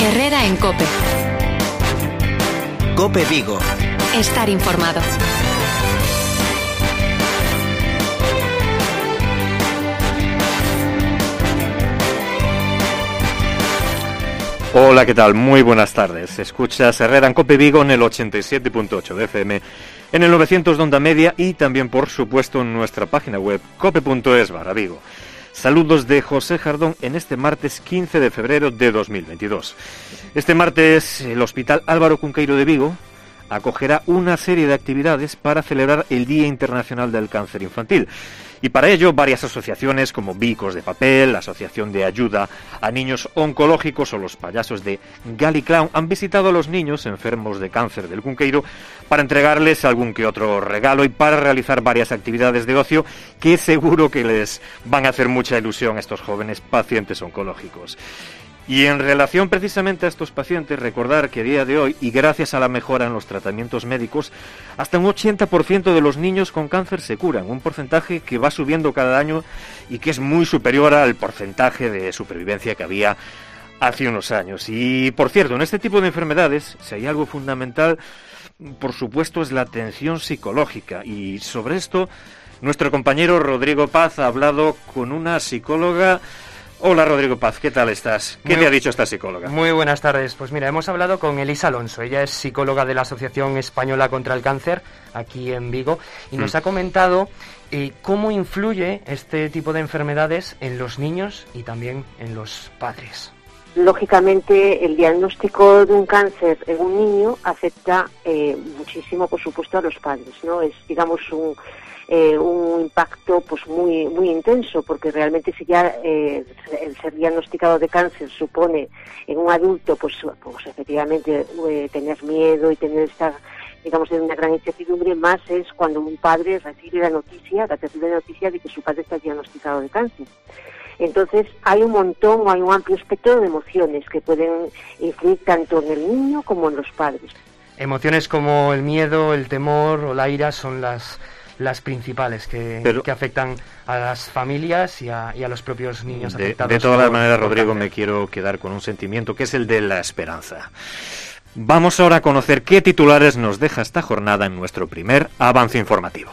Herrera en COPE. COPE Vigo. Estar informado. Hola, ¿qué tal? Muy buenas tardes. Escuchas Herrera en COPE Vigo en el 87.8 de FM, en el 900 de onda media y también, por supuesto, en nuestra página web cope.es/Vigo. Saludos de José Jardón en este martes 15 de febrero de 2022. Este martes el Hospital Álvaro Cunqueiro de Vigo acogerá una serie de actividades para celebrar el Día Internacional del Cáncer Infantil. Y para ello, varias asociaciones como Bicos de Papel, la Asociación de Ayuda a Niños Oncológicos o los payasos de Gali Clown han visitado a los niños enfermos de cáncer del Cunqueiro para entregarles algún que otro regalo y para realizar varias actividades de ocio que seguro que les van a hacer mucha ilusión a estos jóvenes pacientes oncológicos. Y en relación precisamente a estos pacientes, recordar que a día de hoy, y gracias a la mejora en los tratamientos médicos, hasta un 80% de los niños con cáncer se curan, un porcentaje que va subiendo cada año y que es muy superior al porcentaje de supervivencia que había hace unos años. Y, por cierto, en este tipo de enfermedades, si hay algo fundamental, por supuesto, es la atención psicológica. Y sobre esto, nuestro compañero Rodrigo Paz ha hablado con una psicóloga. Hola Rodrigo Paz, ¿qué tal estás? ¿Qué te ha dicho esta psicóloga? Muy buenas tardes. Pues mira, hemos hablado con Elisa Alonso. Ella es psicóloga de la Asociación Española contra el Cáncer, aquí en Vigo, y nos ha comentado cómo influye este tipo de enfermedades en los niños y también en los padres. Lógicamente, el diagnóstico de un cáncer en un niño afecta muchísimo, por supuesto, a los padres, ¿no? Es, digamos, un impacto pues muy intenso, porque realmente si ya el ser diagnosticado de cáncer supone en un adulto pues efectivamente tener miedo y tener esta, digamos, una gran incertidumbre, más es cuando un padre recibe la terrible noticia de que su padre está diagnosticado de cáncer. Entonces hay un amplio espectro de emociones que pueden influir tanto en el niño como en los padres. Emociones como el miedo, el temor o la ira son las principales que afectan a las familias y a los propios niños afectados. De todas las maneras, Rodrigo, me quiero quedar con un sentimiento que es el de la esperanza. Vamos ahora a conocer qué titulares nos deja esta jornada en nuestro primer avance informativo.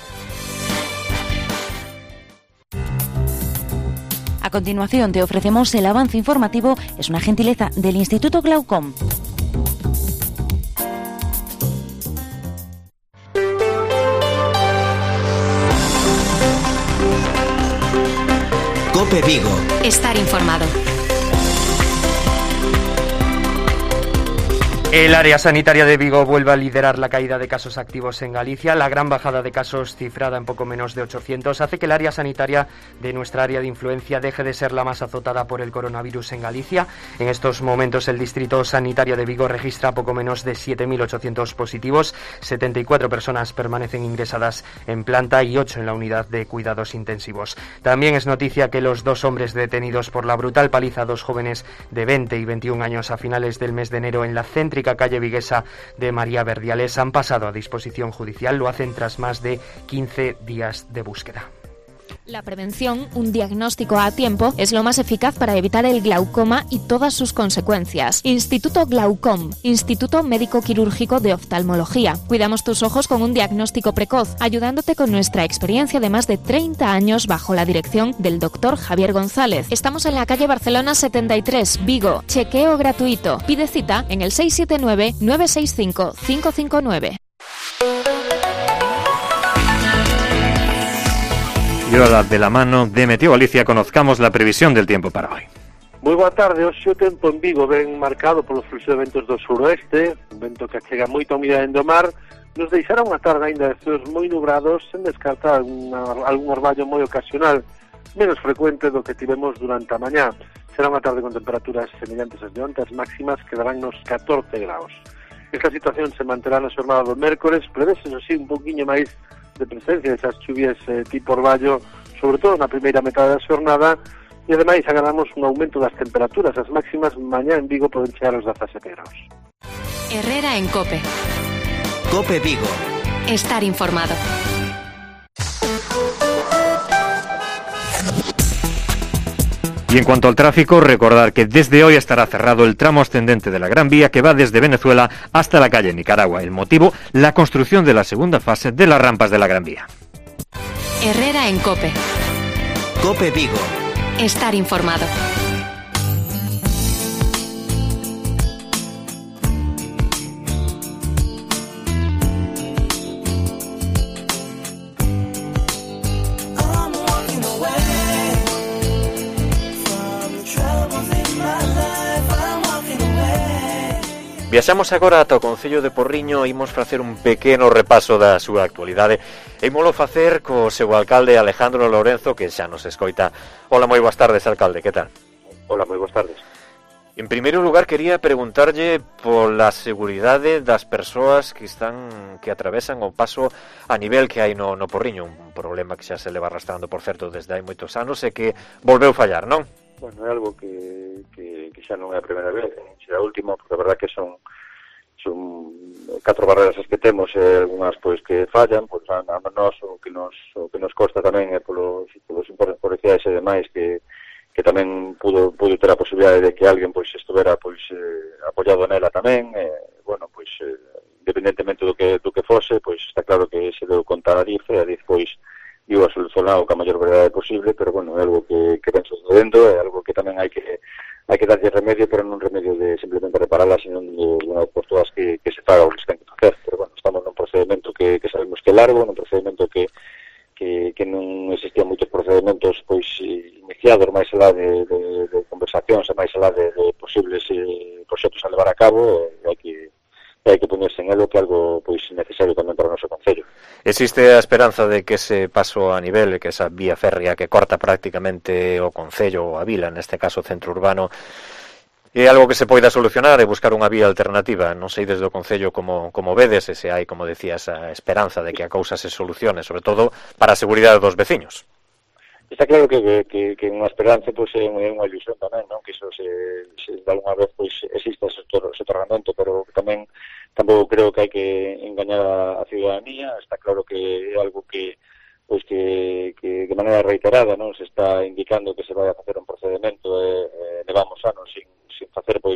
A continuación te ofrecemos el avance informativo, es una gentileza del Instituto Glaucom. COPE Vigo. Estar informado. El área sanitaria de Vigo vuelve a liderar la caída de casos activos en Galicia. La gran bajada de casos, cifrada en poco menos de 800, hace que el área sanitaria de nuestra área de influencia deje de ser la más azotada por el coronavirus en Galicia. En estos momentos el distrito sanitario de Vigo registra poco menos de 7.800 positivos, 74 personas permanecen ingresadas en planta y 8 en la unidad de cuidados intensivos. También es noticia que los 2 hombres detenidos por la brutal paliza a 2 jóvenes de 20 y 21 años a finales del mes de enero en la céntrica calle viguesa de María Verdiales han pasado a disposición judicial. Lo hacen tras más de 15 días de búsqueda. La prevención, un diagnóstico a tiempo, es lo más eficaz para evitar el glaucoma y todas sus consecuencias. Instituto Glaucom, Instituto Médico Quirúrgico de Oftalmología. Cuidamos tus ojos con un diagnóstico precoz, ayudándote con nuestra experiencia de más de 30 años bajo la dirección del doctor Javier González. Estamos en la calle Barcelona 73, Vigo. Chequeo gratuito. Pide cita en el 679-965-559. Y ahora, de la mano de Meteo Galicia, conozcamos la previsión del tiempo para hoy. Moi boa tarde. Hoxe o tempo en Vigo ven marcado polo fluxo de ventos do suroeste, un vento que achega moita humidade do mar, nos deixará unha tarde ainda de ceos moi nubrados, sen descartar algún orballo moi ocasional, menos frecuente do que tivemos durante a mañá. Será unha tarde con temperaturas semellantes ás de onte, as máximas quedarán nos 14 graus. Esta situación se manterá na xornada do mércores, prevese, eso sí, un poquinho máis de presencia desas chuvias tipo orballo, sobre todo na primeira metade da xornada, e ademais agardamos un aumento das temperaturas. As máximas mañá en Vigo poden chegar aos 17 graus. Herrera en COPE. COPE Vigo. Estar informado. Y en cuanto al tráfico, recordar que desde hoy estará cerrado el tramo ascendente de la Gran Vía que va desde Venezuela hasta la calle Nicaragua. El motivo, la construcción de la segunda fase de las rampas de la Gran Vía. Herrera en COPE. COPE Vigo. Estar informado. Viaxamos agora ata o Concello de Porriño e imos facer un pequeno repaso da súa actualidade. E ímolo facer co seu alcalde Alejandro Lorenzo, que xa nos escoita. Hola, moi boas tardes, alcalde, que tal? Hola, moi boas tardes. En primeiro lugar, quería preguntarlle pola seguridade das persoas que atravesan o paso a nivel que hai no Porriño, un problema que xa se leva arrastrando, por certo, desde hai moitos anos e que volveu fallar, non? Bueno, é algo que xa non é a primeira vez, xa a última, porque a verdad que son 4 barreras as que temos e algunhas pois que fallan, pois a nós o que nos costa tamén é polos informes policiais e demais que tamén pudo ter a posibilidade de que alguén pois estuvera pois apoiado nela tamén, bueno, pois independentemente do que fose, pois está claro que se deu conta a DIF e a DIF pois iba a solucionar ca maior brevedade posible, pero bueno, é algo que ven sucedendo, é algo que tamén hai que darlle remedio, pero non remedio de simplemente repararla, sino de unha por todas que se faga o que se ten que facer. Pero bueno, estamos nun procedimento que sabemos que é largo, nun procedimento que non existían moitos procedimentos pois iniciados máis alá de conversacións e máis alá de posibles proxectos a levar a cabo, e hai que ponerse en elo, que é algo pois necesario tamén para o noso concello. Existe a esperanza de que ese paso a nivel, que esa vía férrea que corta prácticamente o concello ou a vila, neste caso o centro urbano, é algo que se poida solucionar e buscar unha vía alternativa. Non sei desde o concello como vedes, e se hai, como decía, esa esperanza de que a cousa se solucione, sobre todo para a seguridade dos veciños. Está claro que unha esperanza pois é unha ilusión tamén, non? Que iso se de alguna vez pois existe ese soterramento, pero tamén tampouco creo que hai que engañar a ciudadanía. Está claro que é algo que pois que de maneira reiterada non se está indicando que se vai a facer un procedimento e levamos anos sin facer pois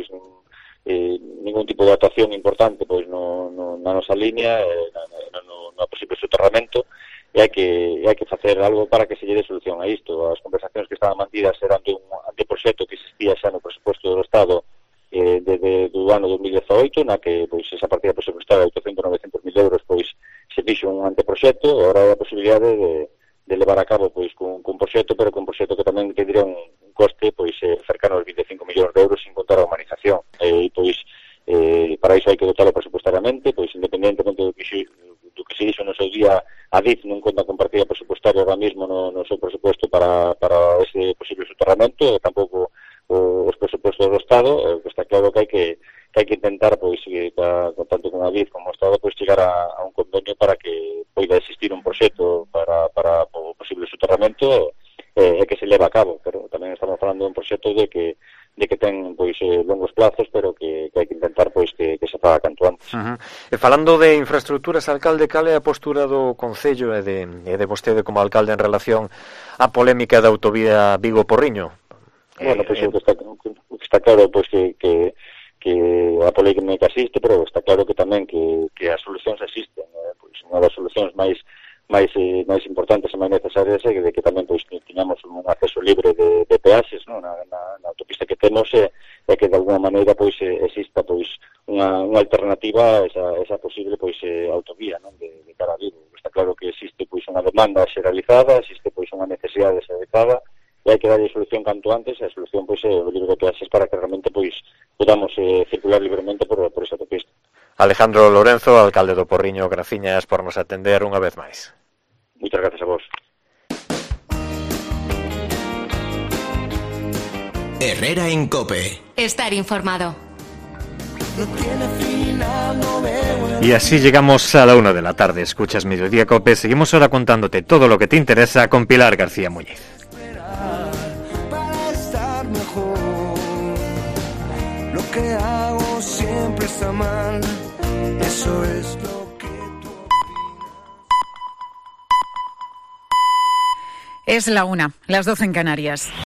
ningún tipo de actuación importante pois na nosa línea, no posible soterramento. E hai que facer algo para que se lle dé solución a isto. As conversacións que estaban mantidas eran de un anteproxecto que existía xa no presupuesto do Estado desde o ano 2018, na que pois esa partida presupuestaria de 800-900.000 euros pois se fixo un anteproxecto. Agora hai a posibilidade de levar a cabo pois cun proxecto, pero cun proxecto que tamén tendría un coste pois cercano aos 25 millóns de euros sin contar a humanización. E pois para iso hai que dotarlo presupuestariamente, pois independentemente do que se dixo no seu día, a DIF non conta con partida presupuestaria ahora mesmo no seu presupuesto para ese posible soterramento, e tampouco os presupuestos do Estado. Está claro que hai que intentar, pois, tanto con a DIF como o Estado, pois, chegar a un convenio para que poida existir un proxecto para o posible soterramento e que se leva a cabo. Pero tamén estamos falando de un proxecto de que ten pois longos plazos, pero que hai que intentar pois que se faga canto antes. E falando de infraestructuras, alcalde, cal é a postura do concello e de vostede como alcalde en relación á polémica da autovía Vigo-Porriño? Bueno, pois está claro pois que a polémica existe, pero está claro que tamén que as solucións existen. Pois unha das solucións máis importantes e máis necesarias é de que tamén pois tiñamos un acceso libre de peaxes, non? Na autopista que temos, e que de alguma maneira pois exista pois unha alternativa a esa posible pois autovía, non? De cara a Vigo. Está claro que existe pois unha demanda xeralizada, existe pois unha necesidade xeralizada, e hai que darlle solución canto antes, e a solución pois é o libre de peaxes para que realmente pois podamos circular libremente por esa autopista. Alejandro Lorenzo, alcalde do Porriño, graciñas por nos atender unha vez máis. Muchas gracias a vos. Herrera en COPE. Estar informado. Y así llegamos a la 1 de la tarde. Escuchas Mediodía COPE. Seguimos ahora contándote todo lo que te interesa con Pilar García Muñiz. Para estar mejor, lo que hago siempre está mal. Eso es lo que tú opinas. Es la 1, las 12 en Canarias.